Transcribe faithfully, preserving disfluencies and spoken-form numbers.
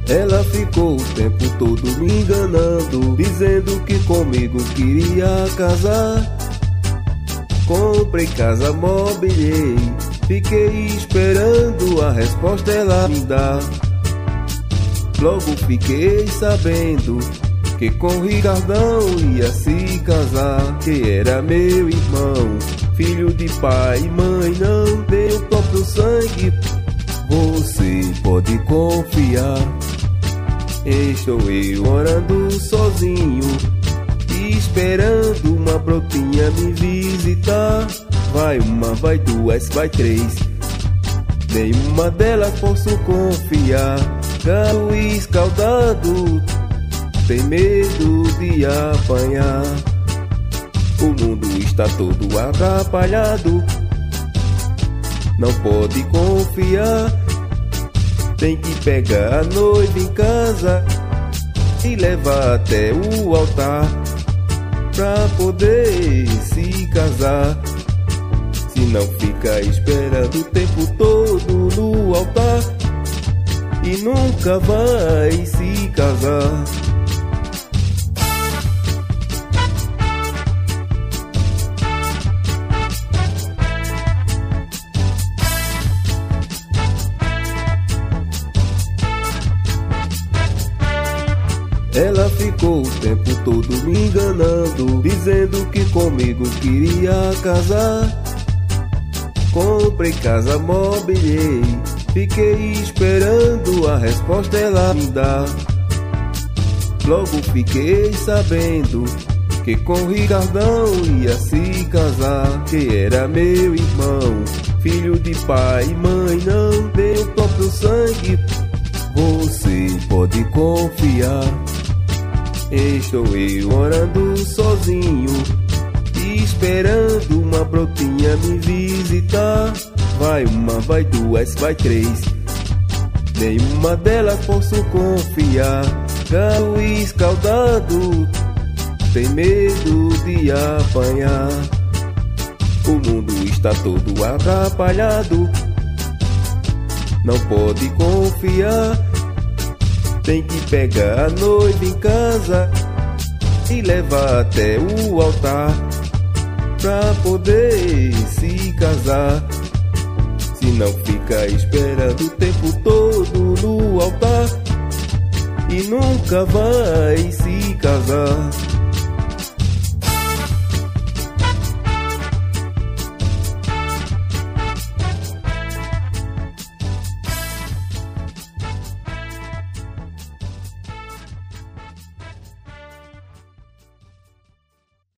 Ela ficou o tempo todo me enganando, dizendo que comigo queria casar. Comprei casa, mobiliei, fiquei esperando a resposta ela me dar. Logo fiquei sabendo que com Ricardão ia se casar, que era meu irmão, filho de pai e mãe, não tem o próprio sangue. Você pode confiar. Estou eu orando sozinho, esperando uma brotinha me visitar. Vai uma, vai duas, vai três, nenhuma delas posso confiar. Galo escaldado tem medo de apanhar. O mundo está todo atrapalhado, não pode confiar. Tem que pegar a noiva em casa e levar até o altar pra poder se casar. Se não fica esperando o tempo todo no altar e nunca vai se casar. Ela ficou o tempo todo me enganando, dizendo que comigo queria casar. Comprei casa, mobiliei, fiquei esperando a resposta ela me dar. Logo fiquei sabendo que com Ricardão ia se casar, que era meu irmão, filho de pai e mãe, não tem o próprio sangue. Você pode confiar. Estou eu orando sozinho, esperando uma brotinha me visitar. Vai uma, vai duas, vai três, nenhuma delas posso confiar. Galo escaldado tem medo de apanhar. O mundo está todo atrapalhado, não pode confiar. Tem que pegar a noiva em casa e levar até o altar pra poder se casar. Se não fica esperando o tempo todo no altar e nunca vai se casar.